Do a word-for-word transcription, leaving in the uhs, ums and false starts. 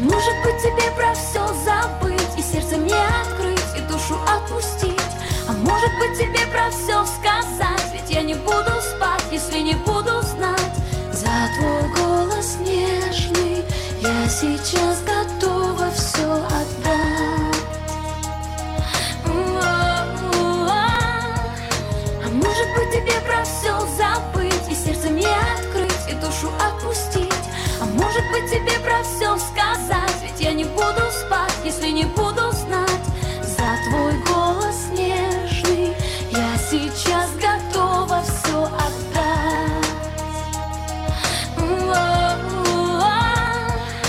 может быть, тебе про все забыть, и сердце мне открыть, и душу отпустить. А может быть, тебе про все сказать, ведь я не буду спать, если не буду знать,